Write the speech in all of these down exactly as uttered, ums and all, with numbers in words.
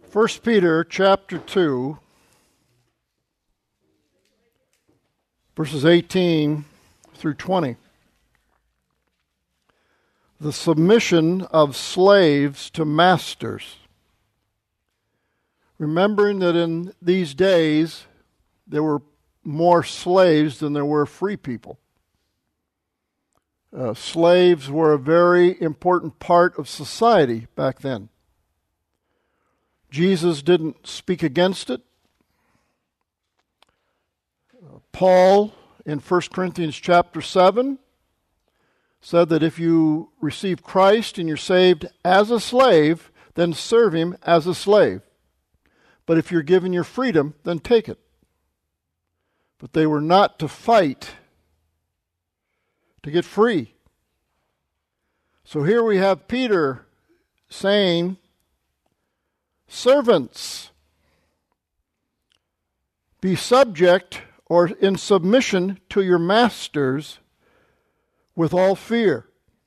First Peter chapter two, verses eighteen through twenty. The submission of slaves to masters. Remembering that in these days there were more slaves than there were free people. Uh, slaves were a very important part of society back then. Jesus didn't speak against it. Uh, Paul, in First Corinthians chapter seven, said that if you receive Christ and you're saved as a slave, then serve Him as a slave. But if you're given your freedom, then take it. But they were not to fight to get free. So here we have Peter saying, servants, be subject or in submission to your masters with all fear.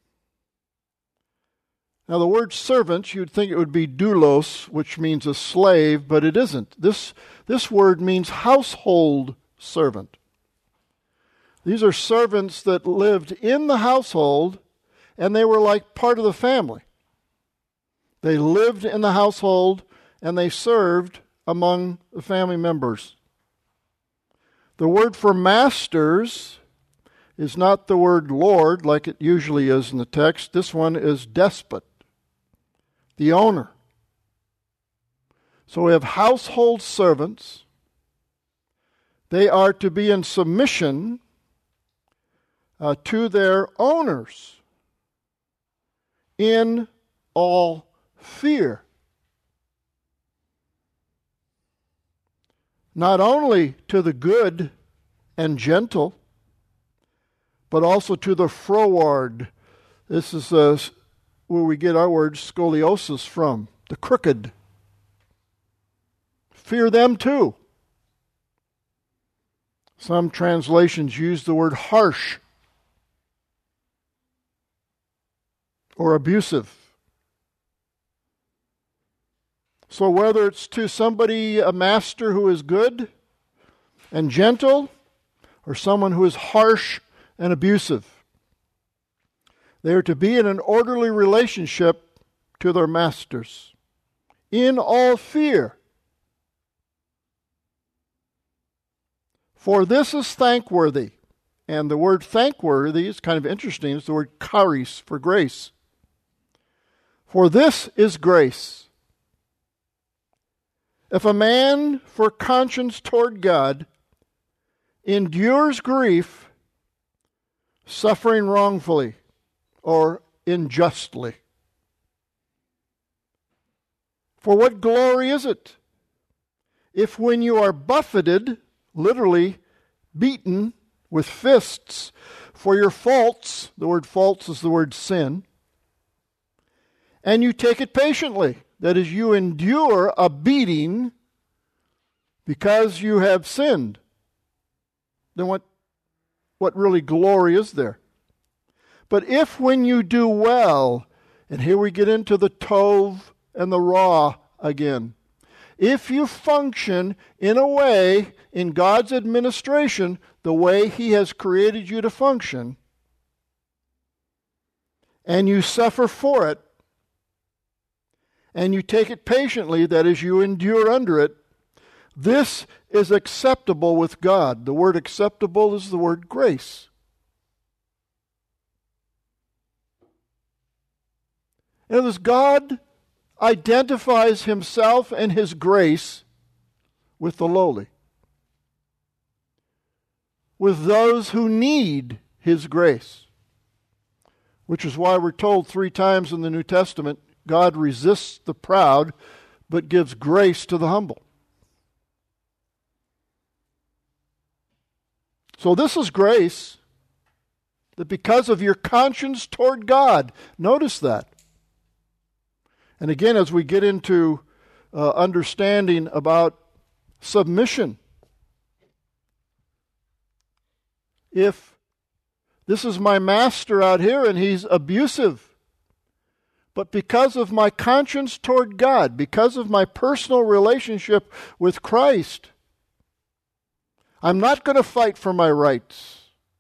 Now the word servant, you'd think it would be doulos, which means a slave, but it isn't. This, this word means household servant. These are servants that lived in the household, and they were like part of the family. They lived in the household, and they served among the family members. The word for masters is not the word Lord like it usually is in the text. This one is despot, the owner. So we have household servants. They are to be in submission uh, to their owners in all fear. Not only to the good and gentle, but also to the froward. This is uh, where we get our word scoliosis from, the crooked. Fear them too. Some translations use the word harsh or abusive. So whether it's to somebody, a master who is good and gentle, or someone who is harsh and abusive, they are to be in an orderly relationship to their masters, in all fear. For this is thankworthy. And the word thankworthy is kind of interesting. It's the word charis, for grace. For this is grace. If a man, for conscience toward God, endures grief, suffering wrongfully or unjustly. For what glory is it if when you are buffeted, literally beaten with fists for your faults, the word faults is the word sin, and you take it patiently. That is, you endure a beating because you have sinned. Then what, what really glory is there? But if when you do well, and here we get into the tov and the ra again, if you function in a way, in God's administration, the way He has created you to function, and you suffer for it, and you take it patiently, that is, you endure under it, this is acceptable with God. The word acceptable is the word grace. In other words, God identifies Himself and His grace with the lowly, with those who need His grace, which is why we're told three times in the New Testament, God resists the proud, but gives grace to the humble. So this is grace, that because of your conscience toward God, notice that. And again, as we get into uh, understanding about submission, if this is my master out here and he's abusive, but because of my conscience toward God, because of my personal relationship with Christ, I'm not going to fight for my rights.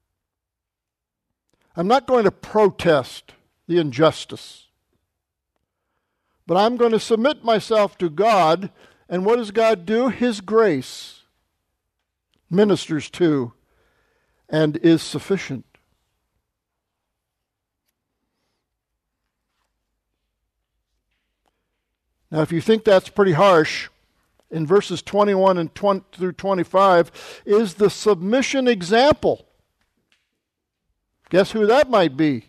I'm not going to protest the injustice. But I'm going to submit myself to God, and what does God do? His grace ministers to and is sufficient. Now, if you think that's pretty harsh, in verses twenty-one and twenty through twenty-five is the submission example. Guess who that might be?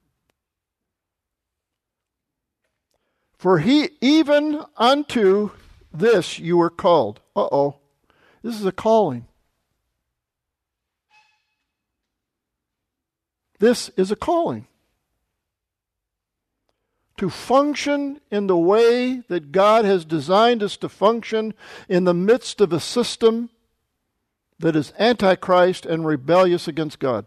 For he, even unto this you were called. Uh-oh. This is a calling. This is a calling. To function in the way that God has designed us to function in the midst of a system that is antichrist and rebellious against God.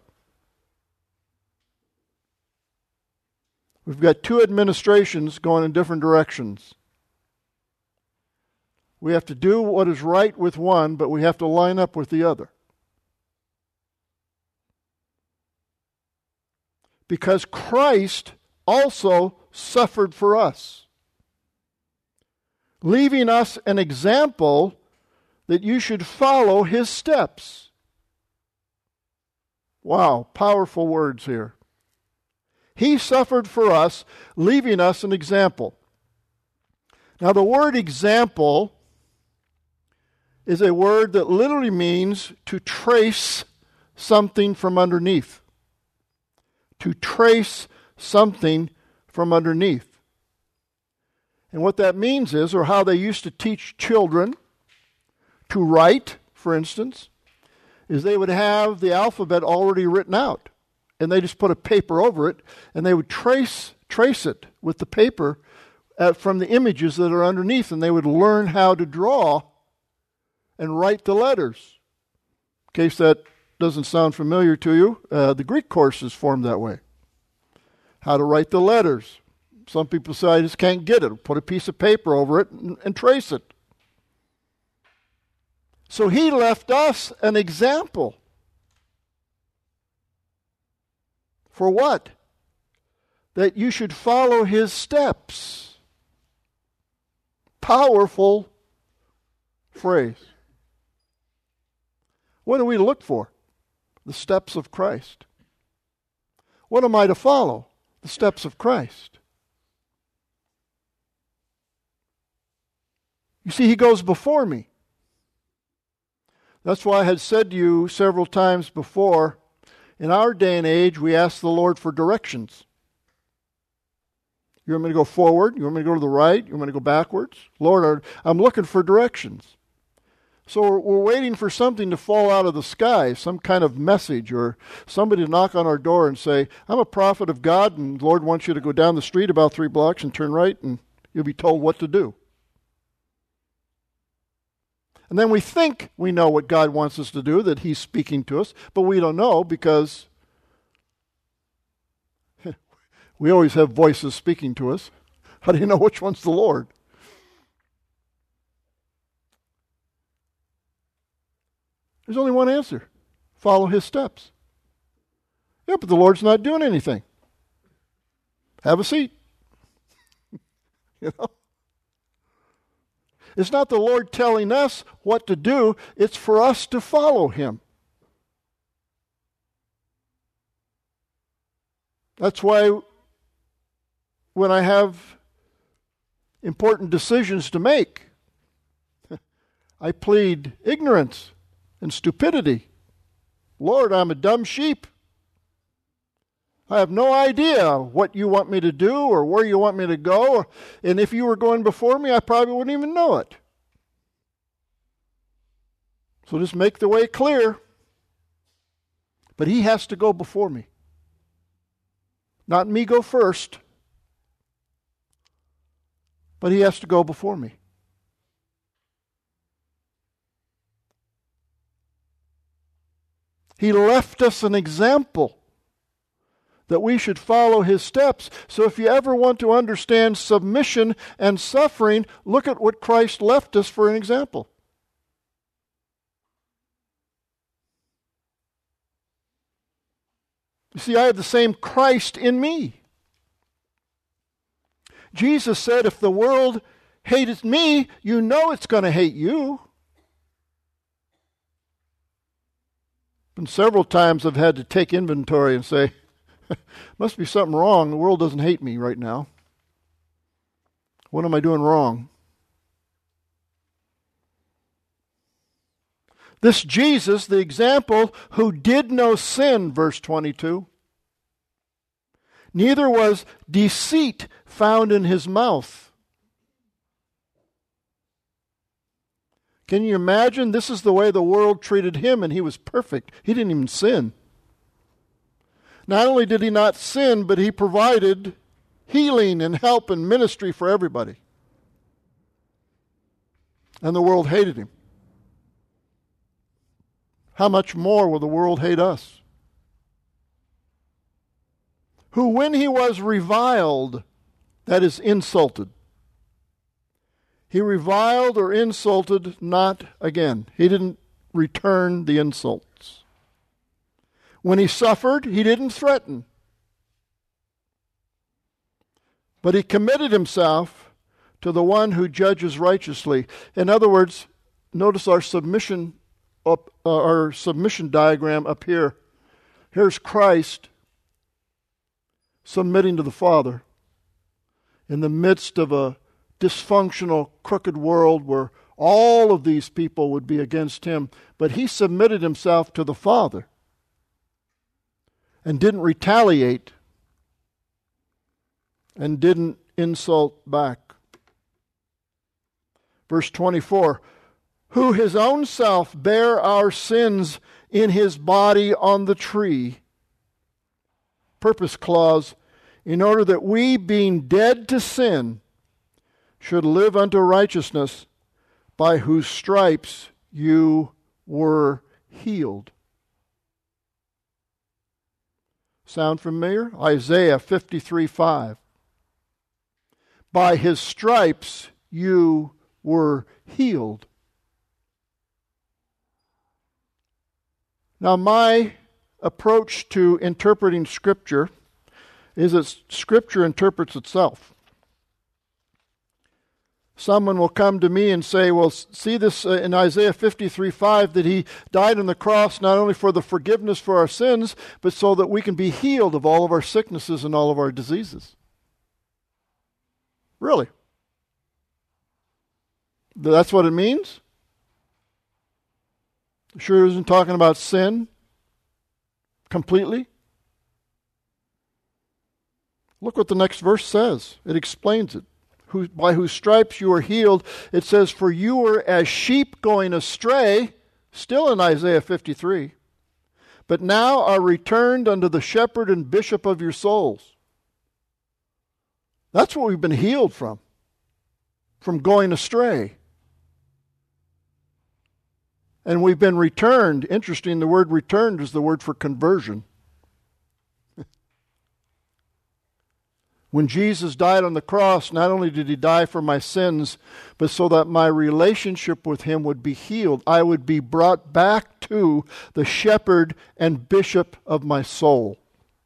We've got two administrations going in different directions. We have to do what is right with one, but we have to line up with the other. Because Christ also suffered for us, leaving us an example that you should follow his steps. Wow, powerful words here. He suffered for us, leaving us an example. Now, the word example is a word that literally means to trace something from underneath. To trace something from underneath. And what that means is, or how they used to teach children to write, for instance, is they would have the alphabet already written out. And they just put a paper over it, and they would trace trace it with the paper uh, from the images that are underneath, and they would learn how to draw and write the letters. In case that doesn't sound familiar to you, uh, the Greek course is formed that way. How to write the letters. Some people say, I just can't get it. Put a piece of paper over it and, and trace it. So he left us an example. For what? That you should follow his steps. Powerful phrase. What do we look for? The steps of Christ. What am I to follow? The steps of Christ. You see, he goes before me. That's why I had said to you several times before, in our day and age, we ask the Lord for directions. You want me to go forward? You want me to go to the right? You want me to go backwards? Lord, I'm looking for directions. So we're, we're waiting for something to fall out of the sky, some kind of message, or somebody to knock on our door and say, I'm a prophet of God, and the Lord wants you to go down the street about three blocks and turn right, and you'll be told what to do. And then we think we know what God wants us to do, that he's speaking to us, but we don't know because we always have voices speaking to us. How do you know which one's the Lord? There's only one answer. Follow his steps. Yeah, but the Lord's not doing anything. Have a seat. You know? It's not the Lord telling us what to do. It's for us to follow him. That's why when I have important decisions to make, I plead ignorance and stupidity. Lord, I'm a dumb sheep. I have no idea what you want me to do or where you want me to go. And if you were going before me, I probably wouldn't even know it. So just make the way clear. But he has to go before me. Not me go first. But he has to go before me. He left us an example that we should follow his steps. So if you ever want to understand submission and suffering, look at what Christ left us for an example. You see, I have the same Christ in me. Jesus said, if the world hated me, you know it's going to hate you. And several times I've had to take inventory and say, must be something wrong. The world doesn't hate me right now. What am I doing wrong? This Jesus, the example, who did no sin, verse twenty-two, neither was deceit found in his mouth. Can you imagine? This is the way the world treated him, and he was perfect. He didn't even sin. Not only did he not sin, but he provided healing and help and ministry for everybody. And the world hated him. How much more will the world hate us? Who, when he was reviled, that is, insulted, he reviled or insulted not again. He didn't return the insults. When he suffered, he didn't threaten. But he committed himself to the one who judges righteously. In other words, notice our submission up, uh, our submission diagram up here. Here's Christ submitting to the Father in the midst of a dysfunctional, crooked world where all of these people would be against him. But he submitted himself to the Father and didn't retaliate and didn't insult back. Verse twenty-four, who his own self bare our sins in his body on the tree. Purpose clause, in order that we, being dead to sin, should live unto righteousness, by whose stripes you were healed. Sound familiar? Isaiah fifty-three five. By his stripes you were healed. Now, my approach to interpreting Scripture is that Scripture interprets itself. Someone will come to me and say, well, see this uh, in Isaiah fifty-three five, that he died on the cross not only for the forgiveness for our sins, but so that we can be healed of all of our sicknesses and all of our diseases. Really? That's what it means? Sure isn't talking about sin completely? Look what the next verse says. It explains it. Who, by whose stripes you are healed. It says, for you were as sheep going astray, still in Isaiah fifty-three, but now are returned unto the shepherd and bishop of your souls. That's what we've been healed from, from going astray. And we've been returned. Interesting, the word returned is the word for conversion. When Jesus died on the cross, not only did he die for my sins, but so that my relationship with him would be healed. I would be brought back to the shepherd and bishop of my soul.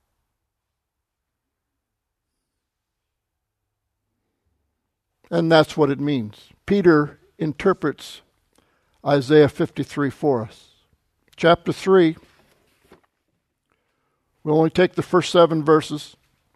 And that's what it means. Peter interprets Isaiah fifty-three for us. Chapter three. We'll only take the first seven verses.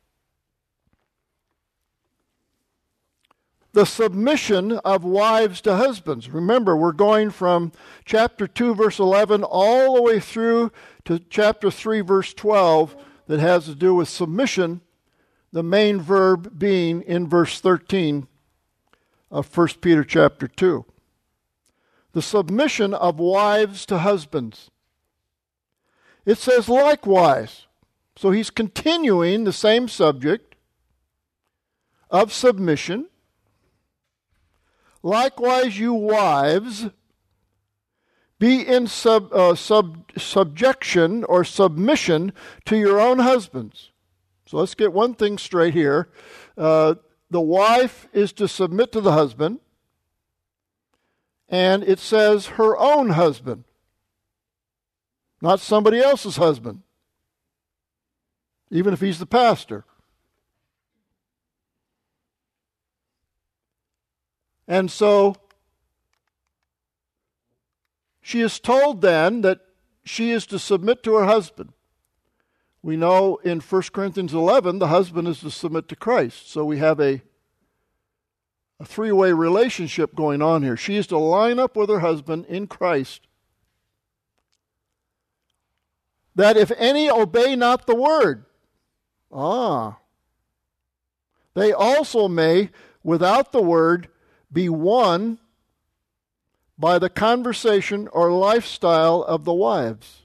The submission of wives to husbands. Remember, we're going from chapter two, verse eleven, all the way through to chapter three, verse twelve, that has to do with submission, the main verb being in verse thirteen of First Peter chapter two. The submission of wives to husbands. It says likewise. So he's continuing the same subject of submission. Likewise, you wives, be in sub, uh, sub, subjection or submission to your own husbands. So let's get one thing straight here. Uh, the wife is to submit to the husband, and it says her own husband, not somebody else's husband, even if he's the pastor. And so she is told then that she is to submit to her husband. We know in First Corinthians eleven, the husband is to submit to Christ. So we have a, a three-way relationship going on here. She is to line up with her husband in Christ. That if any obey not the word, ah, they also may, without the word, be won by the conversation or lifestyle of the wives,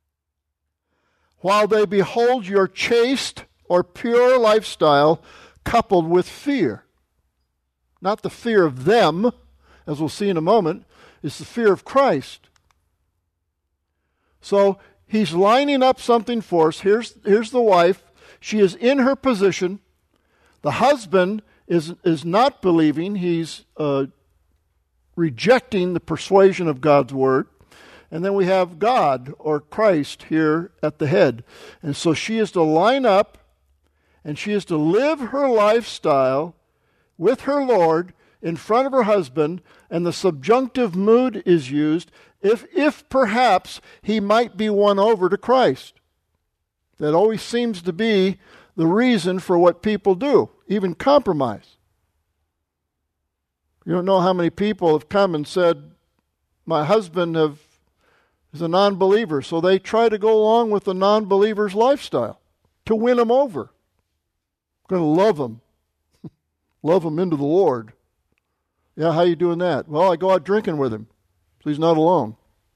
while they behold your chaste or pure lifestyle coupled with fear. Not the fear of them, as we'll see in a moment, it's the fear of Christ. So he's lining up something for us. Here's, here's the wife. She is in her position. The husband is, is not believing. He's uh, rejecting the persuasion of God's word. And then we have God or Christ here at the head. And so she is to line up and she is to live her lifestyle with her Lord in front of her husband, and the subjunctive mood is used if, if perhaps he might be won over to Christ. That always seems to be the reason for what people do, even compromise. You don't know how many people have come and said, my husband have, is a non-believer, so they try to go along with the non-believer's lifestyle to win him over. Going to love him. Love him into the Lord. Yeah, how you doing that? Well, I go out drinking with him, so he's not alone.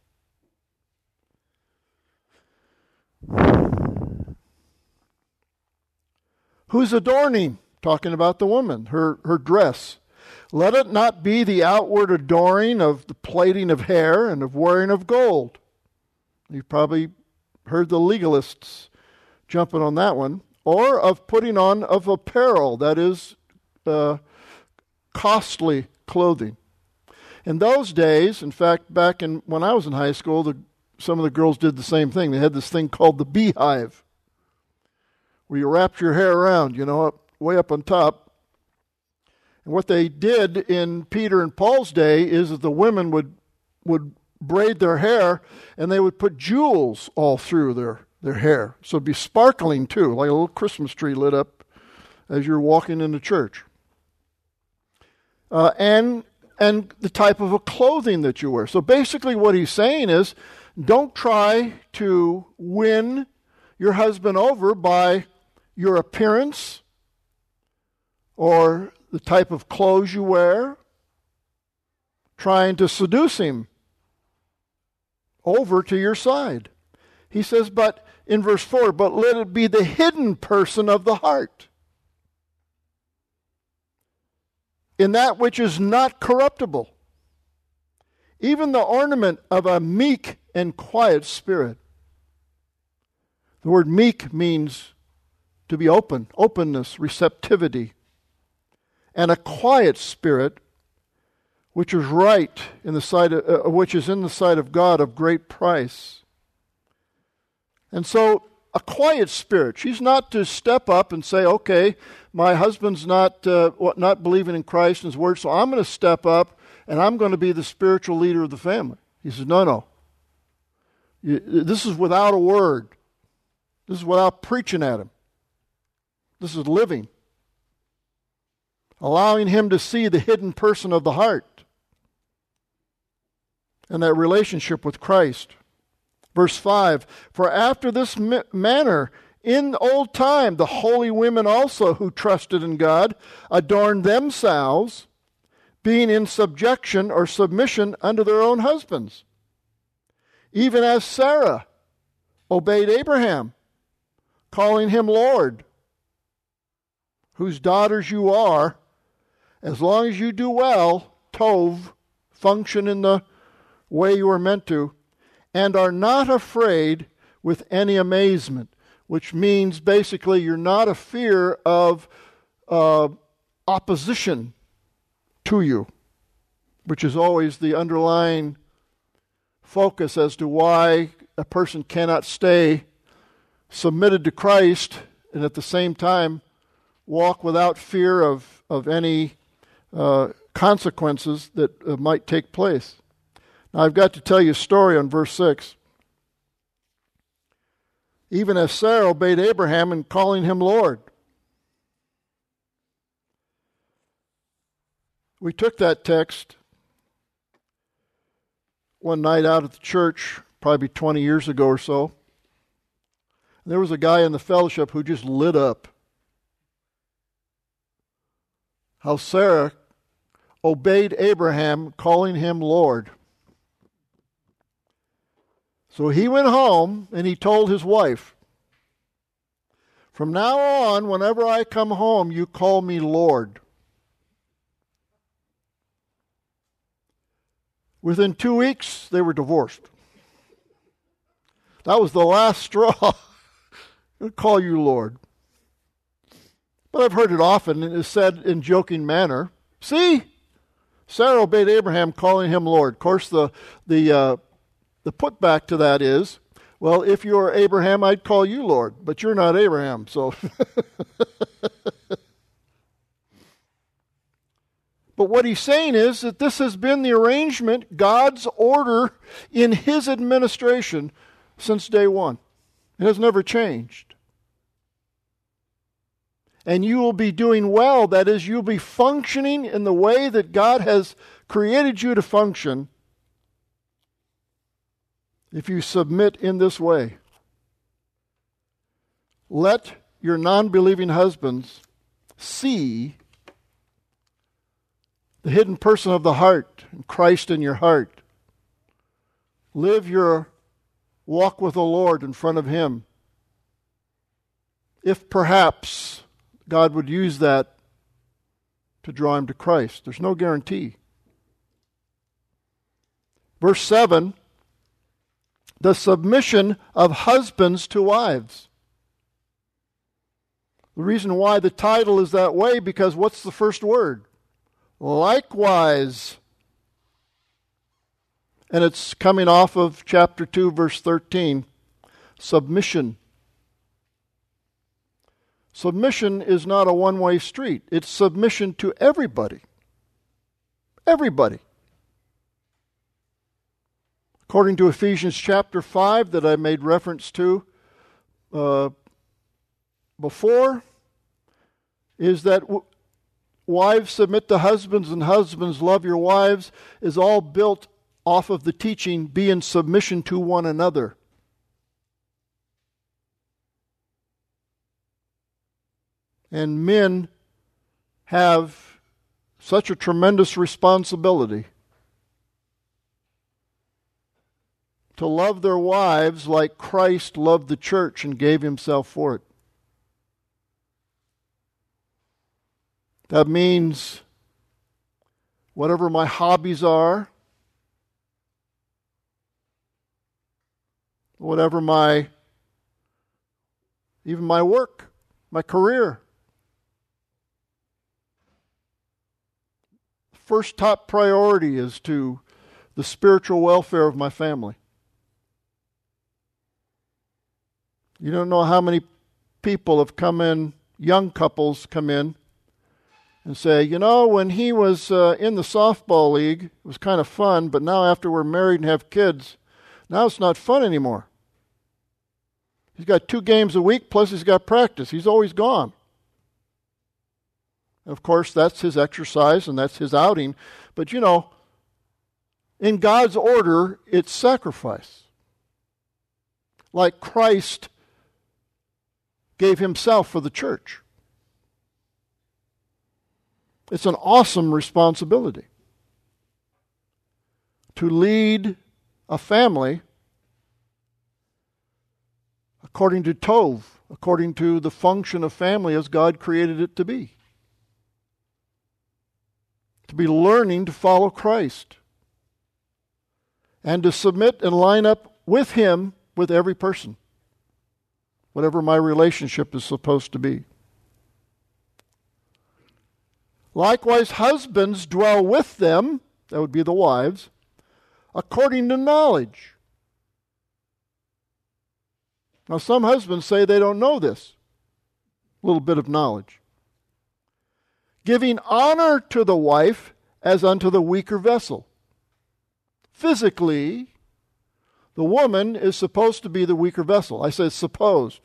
Who's adorning? Talking about the woman, her, her dress. Let it not be the outward adoring of the plaiting of hair and of wearing of gold. You've probably heard the legalists jumping on that one. Or of putting on of apparel, that is, uh, costly clothing. In those days, in fact, back in when I was in high school, the, some of the girls did the same thing. They had this thing called the beehive, where you wrapped your hair around, you know, up, way up on top. And what they did in Peter and Paul's day is that the women would would braid their hair, and they would put jewels all through their, their hair. So it'd be sparkling too, like a little Christmas tree lit up as you're walking into church. Uh, and and the type of a clothing that you wear. So basically what he's saying is, don't try to win your husband over by your appearance or the type of clothes you wear, trying to seduce him over to your side. He says, but in verse four, but let it be the hidden person of the heart, in that which is not corruptible, even the ornament of a meek and quiet spirit. The word meek means to be open, openness, receptivity, and a quiet spirit, which is right in the sight of, uh, which is in the sight of God of great price. And so, a quiet spirit. She's not to step up and say, "Okay, my husband's not uh, not believing in Christ and His Word, so I'm going to step up and I'm going to be the spiritual leader of the family." He says, "No, no. You, this is without a word. This is without preaching at him. This is living." Allowing him to see the hidden person of the heart and that relationship with Christ. Verse five, for after this manner, in old time, the holy women also who trusted in God adorned themselves, being in subjection or submission unto their own husbands, even as Sarah obeyed Abraham, calling him Lord, whose daughters you are, as long as you do well, tov, function in the way you are meant to, and are not afraid with any amazement. which means basically you're not a fear of uh, opposition to you, which is always the underlying focus as to why a person cannot stay submitted to Christ and at the same time walk without fear of, of any uh, consequences that uh, might take place. Now I've got to tell you a story on verse six. Even as Sarah obeyed Abraham in calling him Lord. We took that text one night out at the church, probably twenty years ago or so. There was a guy in the fellowship who just lit up. How Sarah obeyed Abraham, calling him Lord. So he went home and he told his wife, "From now on, whenever I come home, you call me Lord." Within two weeks, they were divorced. That was the last straw. I'll call you Lord. But I've heard it often, and it is said in joking manner. See, Sarah obeyed Abraham, calling him Lord. Of course, the the uh, the putback to that is, well, if you were Abraham, I'd call you Lord, but you're not Abraham, so. But what he's saying is that this has been the arrangement, God's order in his administration since day one. It has never changed. And you will be doing well. That is, you'll be functioning in the way that God has created you to function if you submit in this way. Let your non-believing husbands see the hidden person of the heart, and Christ in your heart. Live your walk with the Lord in front of him. If perhaps God would use that to draw him to Christ. There's no guarantee. Verse seven, the submission of husbands to wives. The reason why the title is that way, because what's the first word? Likewise. And it's coming off of chapter two, verse thirteen. Submission. Submission is not a one-way street. It's submission to everybody. Everybody. According to Ephesians chapter five that I made reference to uh, before, is that w- wives submit to husbands and husbands love your wives is all built off of the teaching, be in submission to one another. And men have such a tremendous responsibility to love their wives like Christ loved the church and gave himself for it. That means whatever my hobbies are, whatever my, even my work, my career. First top priority is to the spiritual welfare of my family. You don't know how many people have come in, young couples come in, and say, you know, when he was uh, in the softball league, it was kind of fun, but now after we're married and have kids, now it's not fun anymore. He's got two games a week, plus he's got practice. He's always gone. Of course, that's his exercise and that's his outing. But, you know, in God's order, it's sacrifice. Like Christ gave himself for the church. It's an awesome responsibility to lead a family according to Tov, according to the function of family as God created it to be. To be learning to follow Christ and to submit and line up with him with every person. whatever my relationship is supposed to be. Likewise, husbands dwell with them, that would be the wives, according to knowledge. Now, some husbands say they don't know this. A little bit of knowledge. Giving honor to the wife as unto the weaker vessel. Physically, the woman is supposed to be the weaker vessel. I say supposed.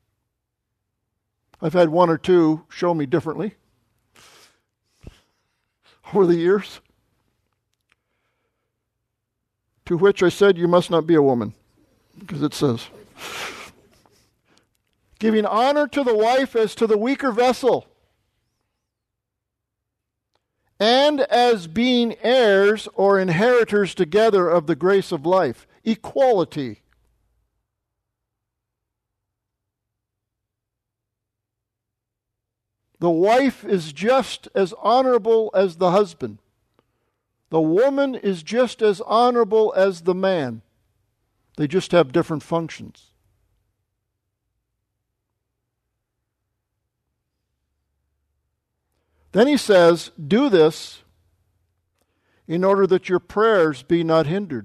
I've had one or two show me differently over the years. To which I said, you must not be a woman, because it says, giving honor to the wife as to the weaker vessel, and as being heirs or inheritors together of the grace of life. Equality. The wife is just as honorable as the husband. The woman is just as honorable as the man. They just have different functions. Then he says, do this in order that your prayers be not hindered.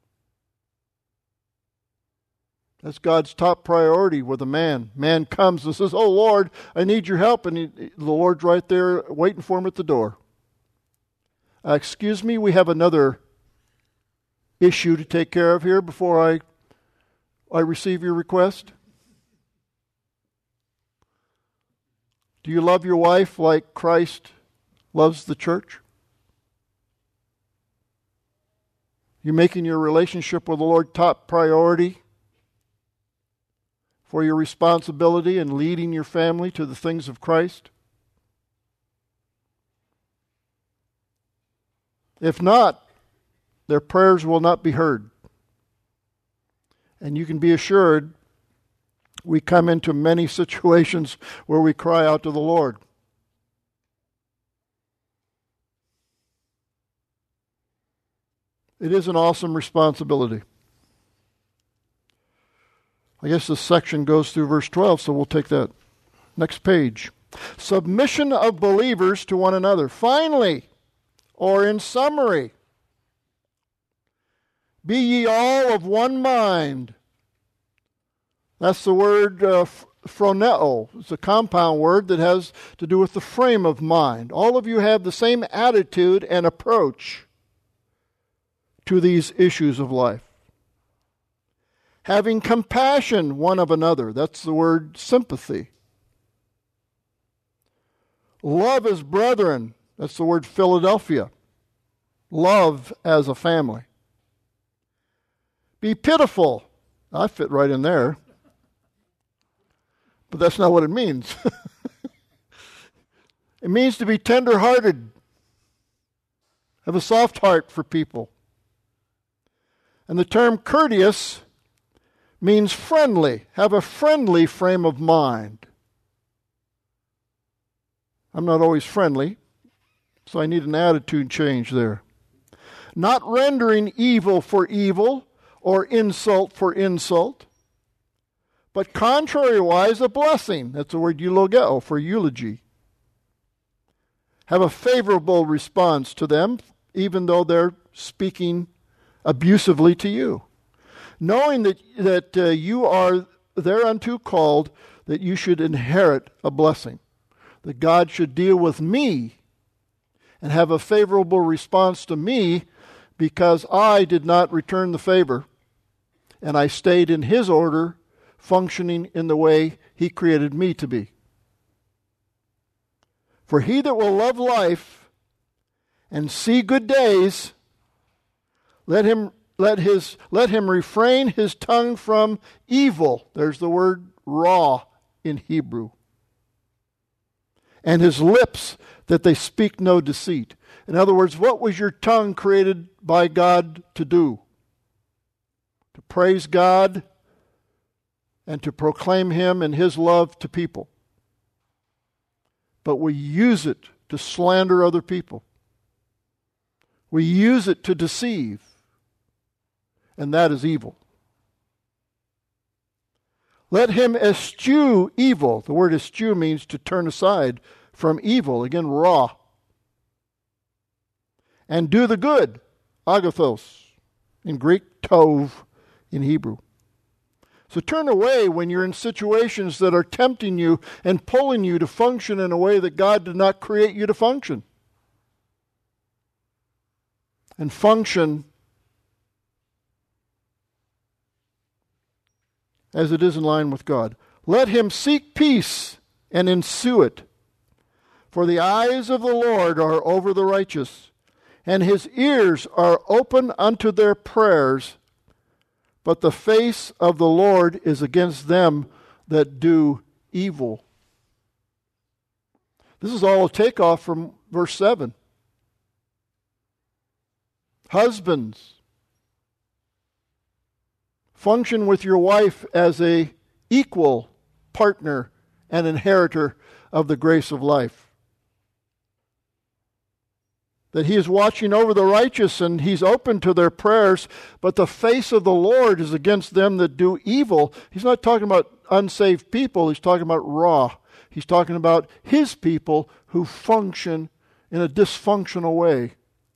That's God's top priority with a man. Man comes and says, oh Lord, I need your help. And he, the Lord's right there waiting for him at the door. Uh, excuse me, we have another issue to take care of here before I, I receive your request. Do you love your wife like Christ loves the church? You making your relationship with the Lord top priority for your responsibility in leading your family to the things of Christ? If not, their prayers will not be heard. And you can be assured we come into many situations where we cry out to the Lord. It is an awesome responsibility. I guess this section goes through verse twelve, so we'll take that. Next page. Submission of believers to one another. Finally, or in summary, be ye all of one mind. That's the word uh, phroneo. It's a compound word that has to do with the frame of mind. All of you have the same attitude and approach to these issues of life. Having compassion one of another. That's the word sympathy. Love as brethren. That's the word Philadelphia. Love as a family. Be pitiful. I fit right in there. But that's not what it means. It means to be tender-hearted. Have a soft heart for people. And the term courteous means friendly. Have a friendly frame of mind. I'm not always friendly, so I need an attitude change there. Not rendering evil for evil or insult for insult, but contrariwise a blessing. That's the word eulogeo, for eulogy. Have a favorable response to them, even though they're speaking abusively to you. Knowing that, that uh, you are thereunto called, that you should inherit a blessing. That God should deal with me and have a favorable response to me because I did not return the favor and I stayed in His order, functioning in the way He created me to be. For he that will love life and see good days, let him let his let him refrain his tongue from evil. There's the word raw in Hebrew. And his lips that they speak no deceit. In other words, what was your tongue created by God to do? To praise God and to proclaim Him and His love to people. But we use it to slander other people. We use it to deceive. And that is evil. Let him eschew evil. The word eschew means to turn aside from evil. Again, raw. And do the good. Agathos. In Greek, tov in Hebrew. So turn away when you're in situations that are tempting you and pulling you to function in a way that God did not create you to function. And function as it is in line with God. Let him seek peace and ensue it. For the eyes of the Lord are over the righteous, and his ears are open unto their prayers. But the face of the Lord is against them that do evil. This is all a takeoff from verse seven. Husbands, function with your wife as a equal partner and inheritor of the grace of life. That he is watching over the righteous and he's open to their prayers, but the face of the Lord is against them that do evil. He's not talking about unsaved people, he's talking about raw. He's talking about his people who function in a dysfunctional way.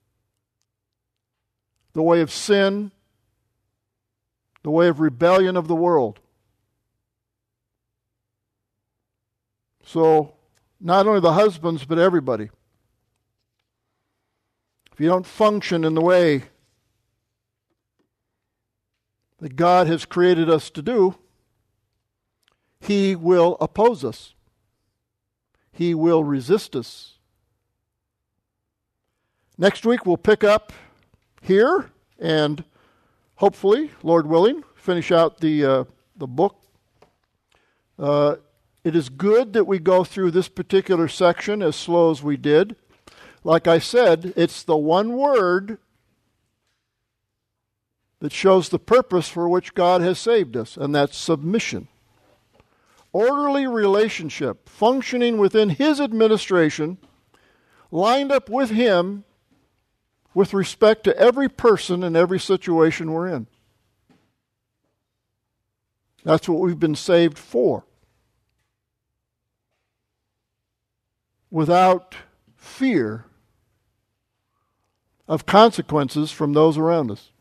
The way of sin, the way of rebellion of the world. So, not only the husbands, but everybody. If you don't function in the way that God has created us to do, he will oppose us. He will resist us. Next week we'll pick up here and hopefully, Lord willing, finish out the uh, the book. Uh, it is good that we go through this particular section as slow as we did. Like I said, it's the one word that shows the purpose for which God has saved us, and that's submission. Orderly relationship, functioning within his administration, lined up with him with respect to every person and every situation we're in. That's what we've been saved for. Without fear of consequences from those around us.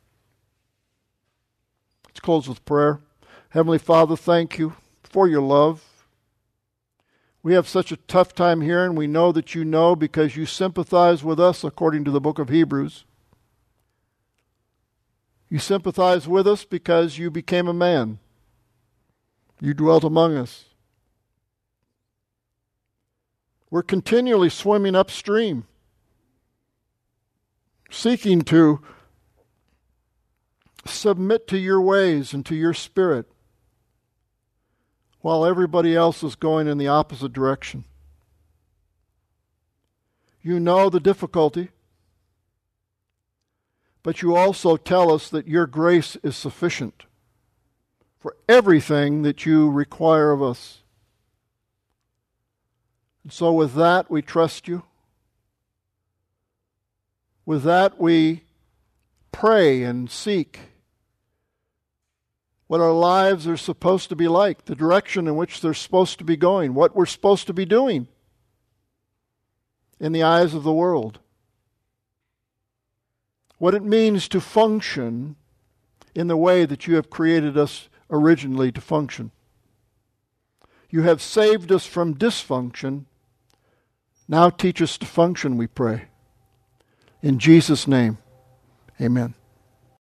Let's close with prayer. Heavenly Father, thank you for your love. We have such a tough time here, and we know that you know because you sympathize with us according to the book of Hebrews. You sympathize with us because you became a man. You dwelt among us. We're continually swimming upstream, seeking to submit to your ways and to your spirit, while everybody else is going in the opposite direction. You know the difficulty, but you also tell us that your grace is sufficient for everything that you require of us. And so with that, we trust you. With that, we pray and seek what our lives are supposed to be like, the direction in which they're supposed to be going, what we're supposed to be doing in the eyes of the world, what it means to function in the way that you have created us originally to function. You have saved us from dysfunction. Now teach us to function, we pray. In Jesus' name, amen.